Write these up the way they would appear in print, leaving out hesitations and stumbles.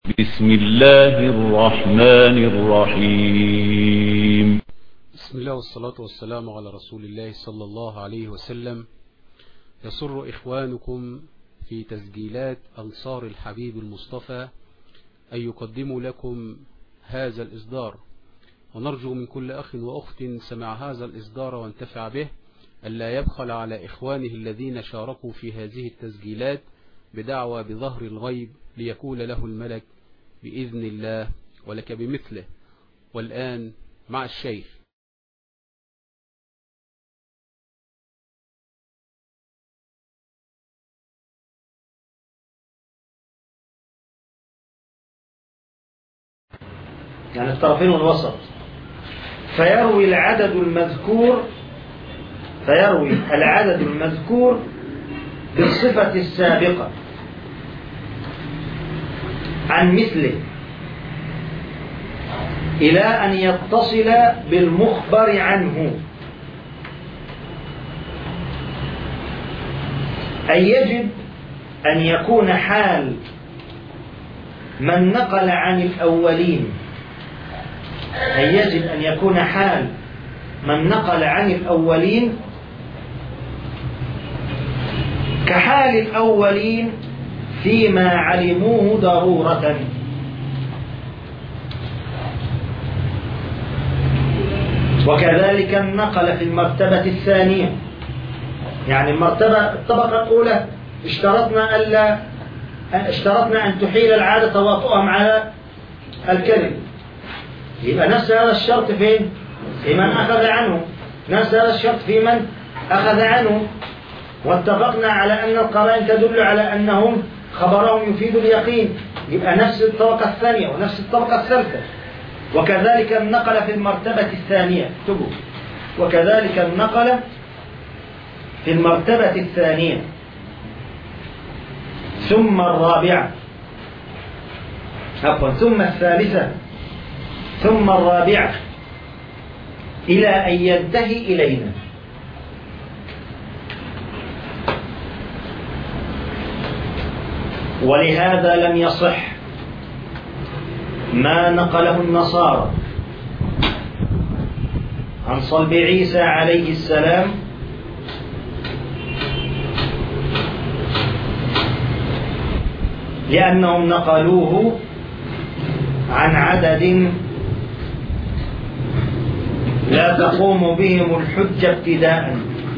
بسم الله الرحمن الرحيم. بسم الله والصلاة والسلام على رسول الله صلى الله عليه وسلم. يسر إخوانكم في تسجيلات أنصار الحبيب المصطفى أن يقدموا لكم هذا الإصدار، ونرجو من كل أخ وأخت سمع هذا الإصدار وانتفع به ألا يبخل على إخوانه الذين شاركوا في هذه التسجيلات بدعوى بظهر الغيب ليكون له الملك بإذن الله ولك بمثله. والآن مع الشيخ. يعني الطرفين والوسط. فيروي العدد المذكور بالصفة السابقة عن مثله إلى أن يتصل بالمخبر عنه، أي يجب أن يكون حال من نقل عن الأولين كحال الأولين فيما علموه ضرورة. وكذلك النقل في المرتبة الثانية، يعني الطبقة الأولى اشترطنا أن تحيل العادة تواطؤهم على الكذب، يبقى نفس هذا الشرط في من أخذ عنه، نفس هذا الشرط في من أخذ عنه. واتفقنا على أن القرائن تدل على أنهم خبرهم يفيد اليقين، يبقى نفس الطبقة الثانية ونفس الطبقة الثالثة. وكذلك النقل في المرتبة الثانية، وكذلك النقل في المرتبة الثانية ثم الرابعة، ثم الثالثة ثم الرابعة إلى أن ينتهي إلينا. ولهذا لم يصح ما نقله النصارى عن صلب عيسى عليه السلام لأنهم نقلوه عن عدد لا تقوم بهم الحجة ابتداء،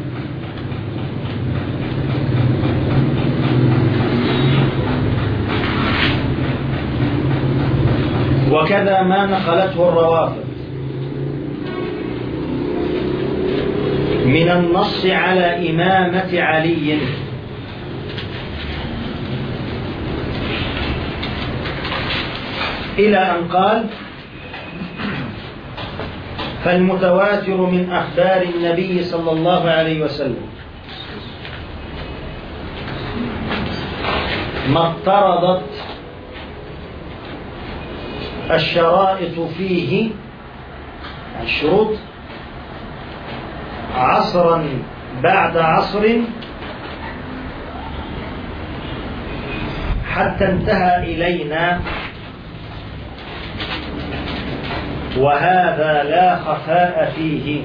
وكذا ما نقلته الروافض من النص على إمامة علي إلى أن قال: فالمتواتر من أخبار النبي صلى الله عليه وسلم ما اضطردت الشرائط فيه، الشروط، عصرا بعد عصر حتى انتهى إلينا، وهذا لا خفاء فيه.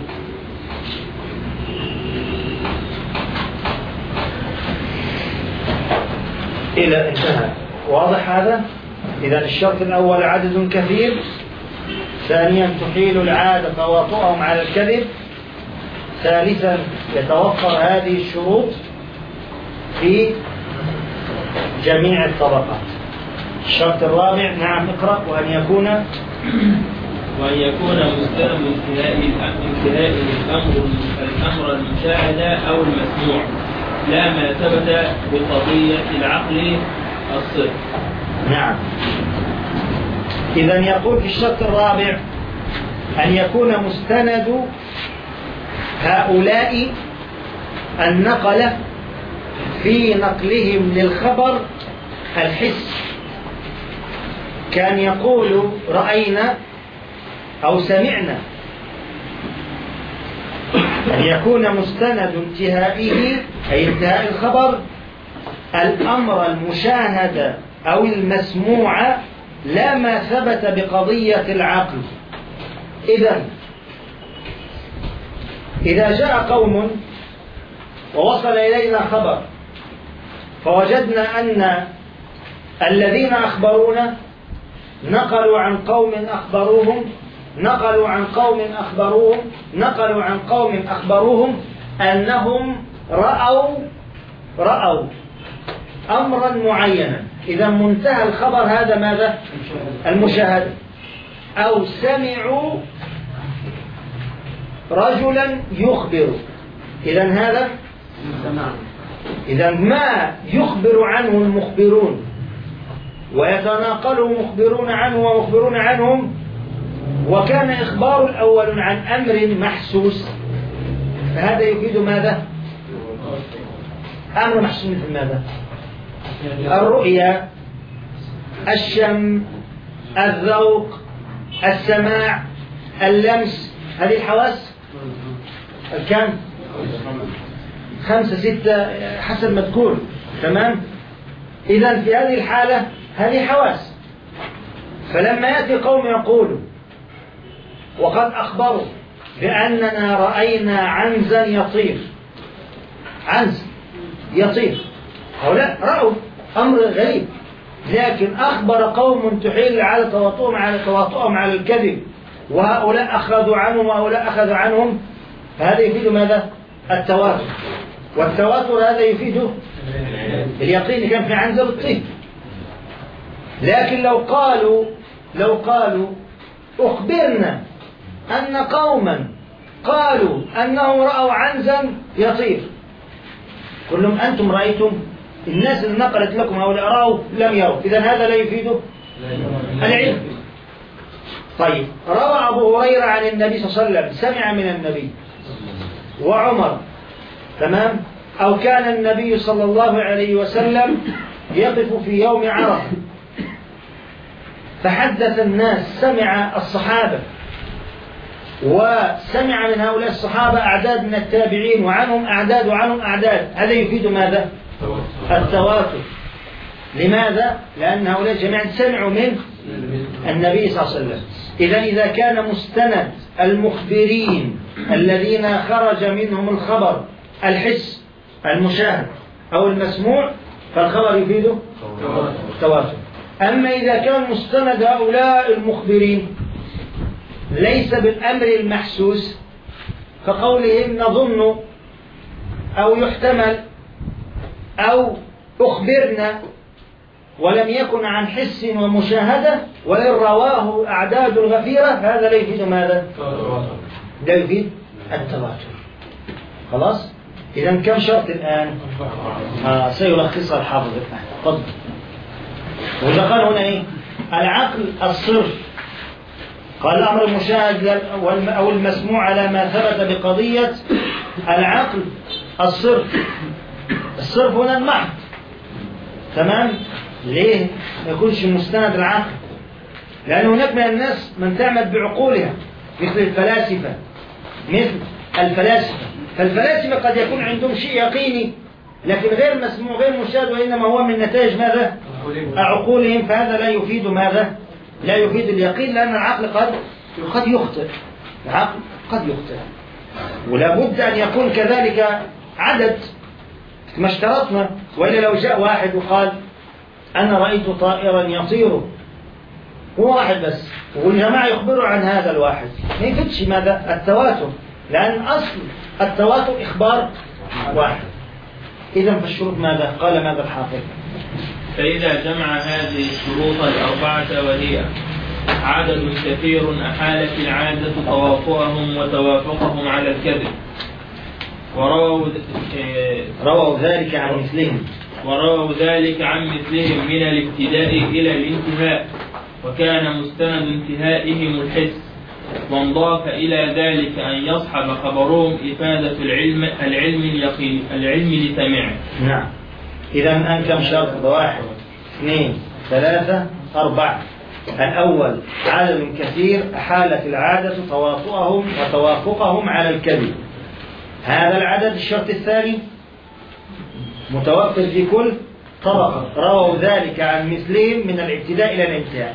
إلى انتهى. واضح هذا؟ إذا الشرط الأول عدد كثير، ثانيا تحيل العادة تواطؤهم على الكذب، ثالثا يتوفر هذه الشروط في جميع الطبقات. الشرط الرابع، نعم اقرأ. وأن يكون مستلم انتهاء الأمر المشاهد أو المسموع، لا ما ثبت بقضية العقل الصدق. نعم. إذن يقول في الشرط الرابع أن يكون مستند هؤلاء النقل في نقلهم للخبر الحس، كان يقول رأينا أو سمعنا، أن يكون مستند انتهائه أي انتهاء الخبر الأمر المشاهد أو المسموع لا ما ثبت بقضية العقل. إذا جاء قوم ووصل إلينا خبر فوجدنا أن الذين أخبرونا نقلوا عن قوم أخبروهم أنهم رأوا أمرا معينا. إذا منتهى الخبر هذا ماذا؟ المشاهدة. أو سمعوا رجلا يخبر. إذا ما يخبر عنه المخبرون ويتناقله مخبرون عنه ومخبرون عنهم، وكان إخبار الأول عن أمر محسوس، فهذا يفيد ماذا؟ أمر محسوس مثل ماذا؟ الرؤية، الشم، الذوق، السماع، اللمس. هذه الحواس الكم؟ 5 6 حسب ما تكون. تمام. إذن في هذه الحالة هذه حواس. فلما يأتي قوم يقولوا وقد أخبروا بأننا رأينا عنزا يطير، هؤلاء رأوا أمر غريب، لكن أخبر قوم تحيل العادة تواطؤهم على الكذب، وهؤلاء أخذوا عنهم وهؤلاء أخذوا عنهم، فهذا يفيد ماذا؟ التواتر. والتواتر هذا يفيد اليقين كان في عنزة الطيب. لكن لو قالوا أخبرنا أن قوما قالوا أنهم رأوا عنزا يطير، قل لهم أنتم رأيتم؟ الناس اللي نقلت لكم هؤلاء رأوا لم يروا، إذن هذا لا يفيد العلم. طيب، روى أبو هريرة عن النبي صلى الله عليه وسلم، سمع من النبي وعمر، تمام؟ أو كان النبي صلى الله عليه وسلم يقف في يوم عرفة فحدث الناس، سمع الصحابة وسمع من هؤلاء الصحابة أعداد من التابعين، وعنهم أعداد وعنهم أعداد، هذا يفيد ماذا؟ التواتر. لماذا؟ لأن هؤلاء جميعا سمعوا من النبي صلى الله عليه وسلم. إذا كان مستند المخبرين الذين خرج منهم الخبر الحس المشاهد أو المسموع، فالخبر يفيده التواتر. أما إذا كان مستند هؤلاء المخبرين ليس بالأمر المحسوس كقولهم نظن أو يحتمل أو أخبرنا، ولم يكن عن حس ومشاهدة، وإن رواه أعداد غفيرة، هذا لا يفيد ماذا؟ لا يفيد التواتر. خلاص؟ إذن كم شرط الآن؟ سيلخصها الحافظ الآن. طب وإذا قال هنا إيه؟ العقل الصرف، قال الأمر المشاهد أو المسموع على ما ثبت بقضية العقل الصرف. الصرف هنا المحض، تمام؟ ليه ما يكونش مستند العقل؟ لأن هناك من الناس من تعمل بعقولها مثل الفلاسفة. فالفلاسفة قد يكون عندهم شيء يقيني لكن غير مسموع غير مشاهد، وإنما هو من نتائج ماذا؟ عقولهم. فهذا لا يفيد ماذا؟ لا يفيد اليقين، لأن العقل قد يخطئ. العقل قد يخطئ، ولا بد أن يكون كذلك عدد ما اشترطنا. وإلا لو جاء واحد وقال أنا رأيت طائرا يطير، هو واحد بس، والجماعة يخبروا عن هذا الواحد، ما يفيدش ماذا؟ التواتر، لأن أصل التواتر إخبار واحد. إذن فالشروط ماذا؟ قال ماذا الحافظ؟ فإذا جمع هذه الشروط الأربعة، وهي عدد كثير أحالت العادة توافقهم وتوافقهم على الكذب، ورووا ذلك عن مثلهم من الابتداء إلى الانتهاء، وكان مستند انتهائهم الحس، وانضاف إلى ذلك أن يصحب خبرهم إفادة العلم لسماعه. نعم. إذا الآن كم شرط؟ 1 2 3 4. الأول عدد كثير أحالت العادة تواطؤهم وتوافقهم على الكذب، هذا العدد. الشرط الثاني متوفر في كل طبقة رووا ذلك عن مثلهم من الابتداء إلى الانتهاء.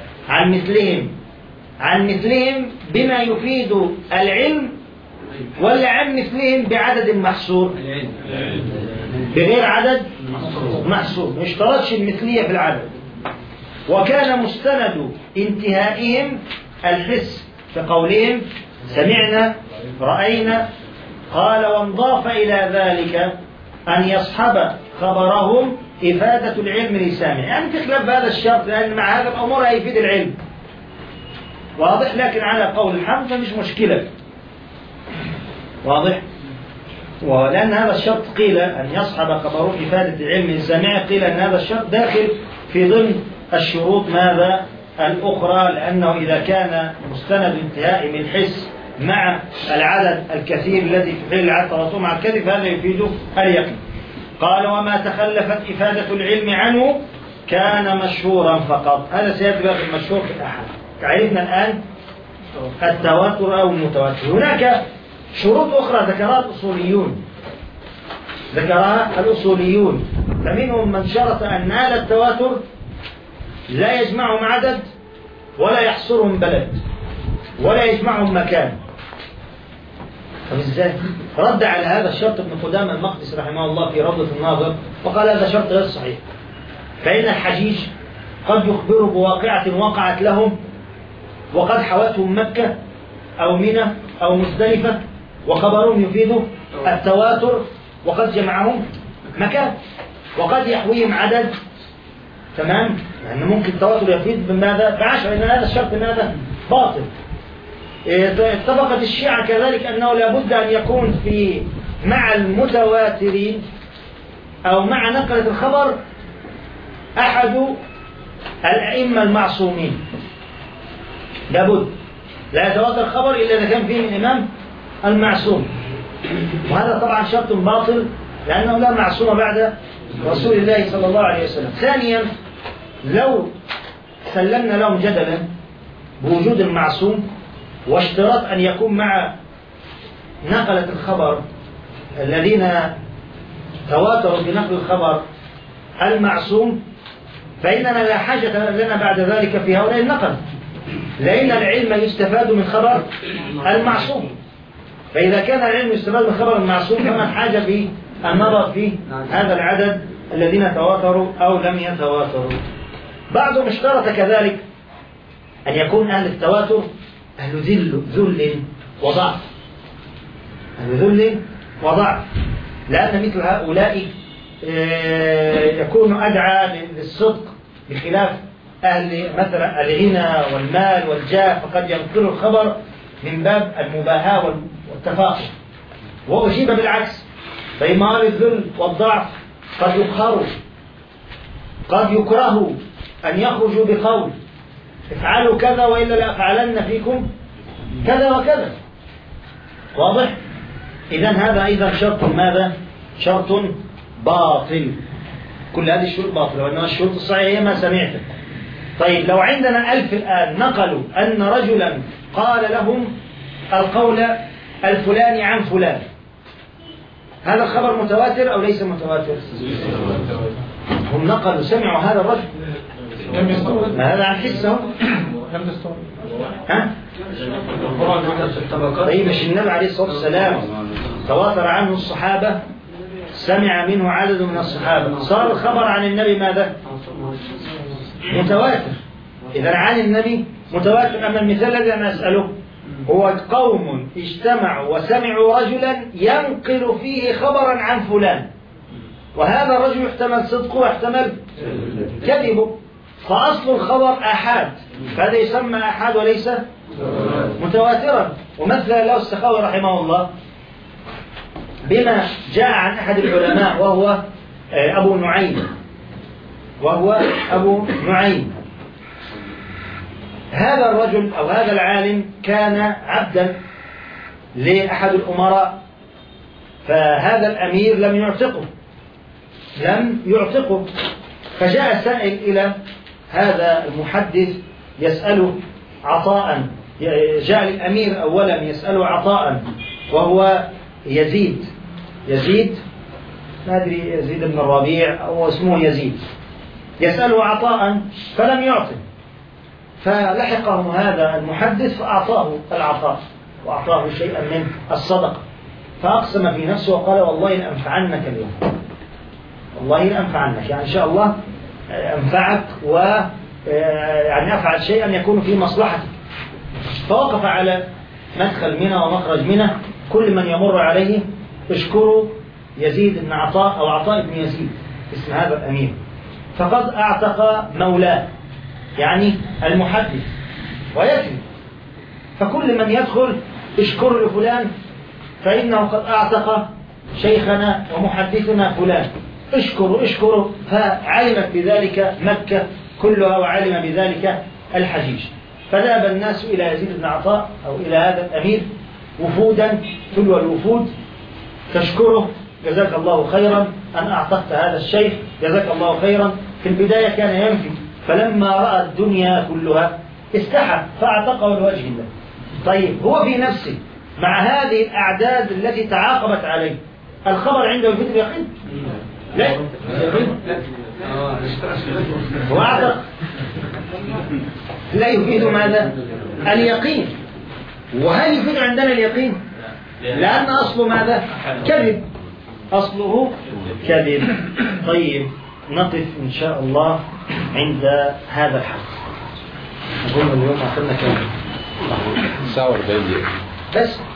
عن مثلهم بما يفيد العلم، ولا عن مثلهم بعدد محصور؟ بغير عدد محصور، ما اشترطش المثلية في العدد. وكان مستند انتهائهم الحس في قولهم سمعنا رأينا. قال وانضاف إلى ذلك أن يصحب خبرهم إفادة العلم لسامع، يعني تخلاف هذا الشرط، لأن مع هذا الأمور هيفيد العلم واضح. لكن على قول الحمد مش مشكلة واضح. ولأن هذا الشرط قيل أن يصحب خبرهم إفادة العلم لسامع، قيل أن هذا الشرط داخل في ضمن الشروط ماذا الأخرى، لأنه إذا كان مستند انتهاء من الحس مع العدد الكثير الذي في حين العدد تواطؤ مع الكذب هذا يفيد اليقين. قال وما تخلفت إفادة العلم عنه كان مشهورا فقط. هذا سيأتي بقى المشهور في الأحد. عرفنا الآن التواتر أو المتواتر. هناك شروط أخرى ذكرها الأصوليون، فمنهم من شرط أن هذا التواتر لا يجمعهم عدد ولا يحصرهم بلد ولا يجمعهم مكان. طب ازاي؟ رد على هذا الشرط ابن قدامة المقدسي رحمه الله في روضة الناظر وقال هذا شرط غير صحيح، فإن الحجيج قد يخبروا بواقعة وقعت لهم وقد حوتهم مكة أو منى أو مزدلفة وخبرهم يفيد التواتر وقد جمعهم مكان، وقد يحويهم عدد. تمام؟ يعني ممكن التواتر يفيد بماذا؟ ب10، لأن هذا الشرط ماذا؟ باطل. اتفقت الشيعة كذلك أنه لابد أن يكون في مع المتواترين أو مع نقلة الخبر أحد الأئمة المعصومين، لابد لا يتواتر الخبر إلا إذا كان فيه الإمام المعصوم، وهذا طبعا شرط باطل لأنه لا معصوم بعد رسول الله صلى الله عليه وسلم. ثانيا لو سلمنا لهم جدلا بوجود المعصوم واشتراط أن يكون مع نقلة الخبر الذين تواتروا بنقل الخبر المعصوم، فإننا لا حاجة لنا بعد ذلك في هؤلاء النقل، لأن العلم يستفاد من خبر المعصوم. فإذا كان العلم يستفاد من خبر المعصوم فما الحاجة في النظر في هذا العدد الذين تواتروا أو لم يتواتروا. بعضهم اشترط كذلك أن يكون أهل التواتر أهل ذل وضعف، لأن مثل هؤلاء يكون أدعى للصدق بخلاف أهل مثلا الغنى والمال والجاه، فقد ينقل الخبر من باب المباهاة والتفاخر. وأجيب بالعكس، فإما أهل الذل والضعف قد يكرهوا أن يخرجوا بقول افعلوا كذا وإلا لأفعلن فيكم كذا وكذا. واضح؟ إذن هذا أيضا شرط ماذا؟ شرط باطل. كل هذه الشروط باطلة، وإنما الشروط الصحيحة هي ما سمعته. طيب لو عندنا 1000 الآن نقلوا أن رجلا قال لهم القول الفلاني عن فلان، هذا الخبر متواتر أو ليس متواتر؟ هم نقلوا سمعوا هذا الرجل، ما هذا عن حسه. طيب مش النبي عليه الصلاة والسلام تواتر عنه الصحابة، سمع منه عدد من الصحابة، صار الخبر عن النبي ماذا؟ متواتر. إذا عن النبي متواتر. أما المثال الذي أنا أسأله هو قوم اجتمعوا وسمعوا رجلا ينقل فيه خبرا عن فلان، وهذا الرجل يحتمل صدقه ويحتمل كذبه، فأصل الخبر آحاد، فهذا يسمى آحاد وليس متواترا. ومثل له السخاوي رحمه الله بما جاء عن أحد العلماء وهو أبو نعيم. هذا الرجل أو هذا العالم كان عبدا لأحد الأمراء، فهذا الأمير لم يعتقه، فجاء سائل إلى هذا المحدث يسأله عطاء، جاء للأمير أولا يسأله عطاء، وهو يزيد ما أدري يزيد بن الربيع أو اسمه يزيد، يسأله عطاء فلم يعطه، فلحقه هذا المحدث فأعطاه العطاء وأعطاه شيئا من الصدقة، فأقسم في نفسه وقال والله لأنفعنك اليوم، والله لأنفعنك، يعني إن شاء الله أنفعك يعني أفعل شيئا يكون في مصلحتك. فوقف على مدخل منى ومخرج منى، كل من يمر عليه اشكروا يزيد بن عطاء أو عطاء بن يزيد اسم هذا الأمير، فقد أعتق مولاه يعني المحدث، ويكفي. فكل من يدخل اشكر لفلان فإنه قد أعتق شيخنا ومحدثنا فلان، اشكروا اشكروا. فعلمت بذلك مكة كلها وعلم بذلك الحجيج، فذهب الناس إلى يزيد بن عطاء أو إلى هذا الأمير وفودا تلو الوفود تشكره، جزاك الله خيرا أن أعتقت هذا الشيخ، جزاك الله خيرا. في البداية كان ينفي، فلما رأى الدنيا كلها استحى فأعتقه لوجه الله. طيب هو في نفسه مع هذه الأعداد التي تعاقبت عليه الخبر عنده يفيد اليقين؟ لا هو أعتق لا يفيد ماذا؟ اليقين. وهل يفيد عندنا اليقين؟ لأن أصله ماذا؟ كذب، أصله كذب. طيب نقف إن شاء الله عند هذا الحد. أظن اليوم أخذنا كم؟ ساعة 40 دقيقة بس.